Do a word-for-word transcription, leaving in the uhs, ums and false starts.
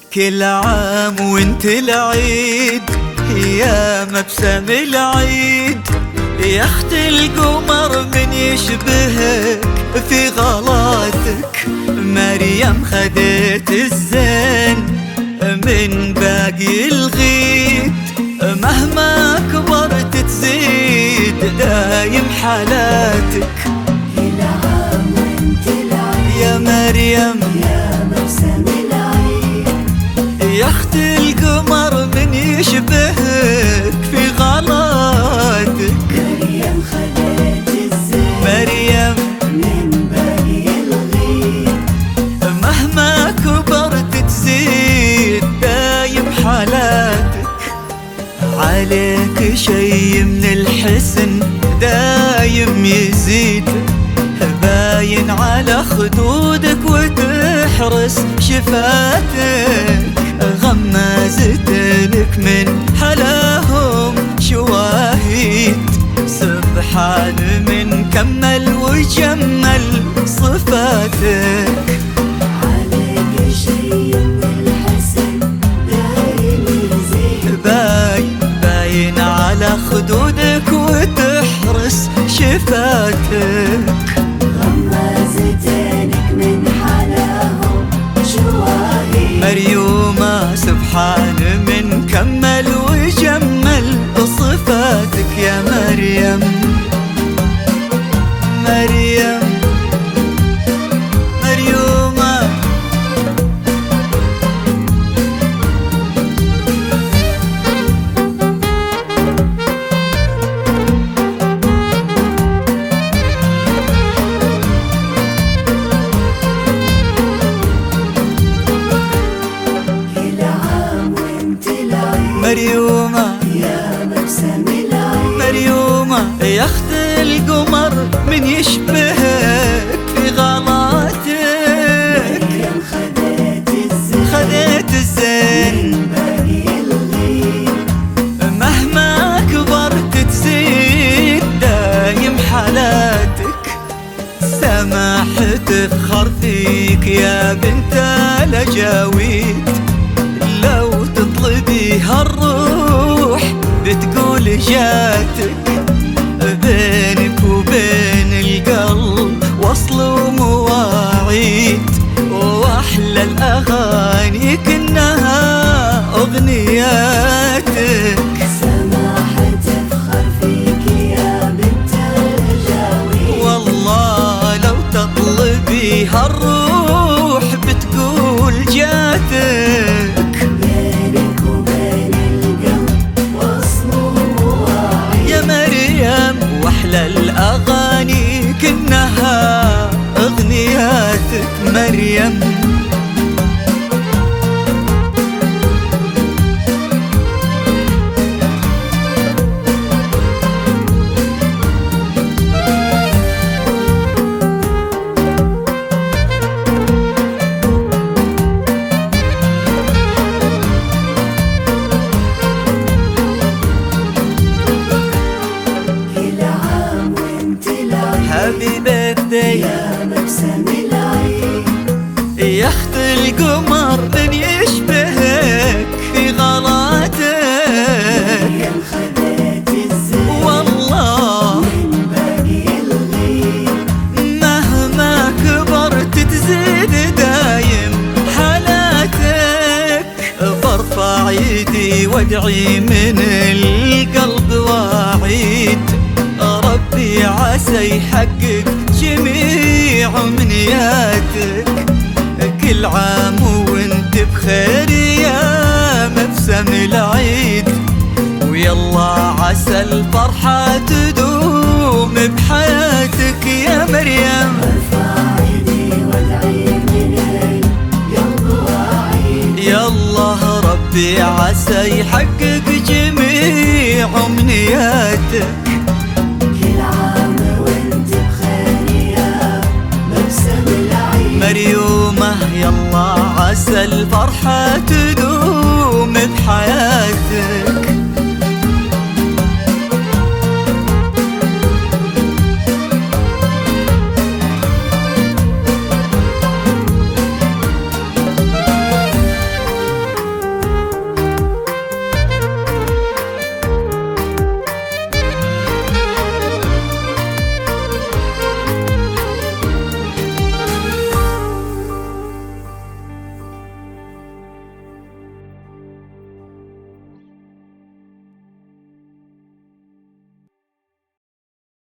كل عام وانت العيد يا مبسم العيد، يا اخت القمر من يشبهك في غلاتك. مريم خدت الزين من باقي الغيد، مهما كبرت تزيد دايم حالاتك. كل عام وانت العيد يا مريم يا مبسم العيد، يا اخت القمر من يشبهك في غلاتك. مريم خدت الزين مريم من باقي الغيد، مهما كبرت تزيد دايم حالاتك. عليك شي من الحسن دايم يزيد، باين على خدودك وتحرس شفاتك. غمازت لك من حلاهم شواهد، سبحان من كمل وجمل صفاتك. عليك شي من الحسن دايم يزيد، باين باين على خدودك وتحرس شفاتك. غمازتينك من حلاهم شواهد، مريومة سبحان من كمل وجمل صفاتك. يا مريم مريم مريومة كل عام وانت العيد مريومة يا مبسم العيد، مريومة يا اخت القمر من يشبهك في غلاتك. مريم خدت الزين خذيت الزين من باقي الغيد، مهما كبرت تزيد دايم حالاتك. سماح تفخر فيك يا بنت الأجاويد، لو تطلبي هالروح بتقول جاتك. بينك وبين القلب وصل ومواعيد، واحلى الاغاني كنها اغنياتك. سماح تفخر فيك يا بنت الأجاويد، والله لو تطلبي هالروح بتقول جاتك. بينك وبين القلب وصل ومواعيد، يا مريم واحلى الاغاني كنها اغنياتك. مريم كل عام وانت العيد هابي بيرثداي يا مبسم العيد، يا اخت القمر من يشبهك في غلاتك. مريم خدت الزين والله من باقي الغيد، مهما كبرت تزيد دايم حالاتك. برفع يدي وادعي من القلب واعيد، ربي عسى يحقق جميع امنياتك. كل عام وانت بخير يا مبسم العيد، ويلا عسى الفرحة تدوم بحياتك. يا مريم ارفع ايدي وادعي من القلب واعيد، يلا ربي عسى يحقق جميع امنياتك. كل عام وانت بخير يا مبسم العيد، مريومة يلا عسى الفرحة تدوم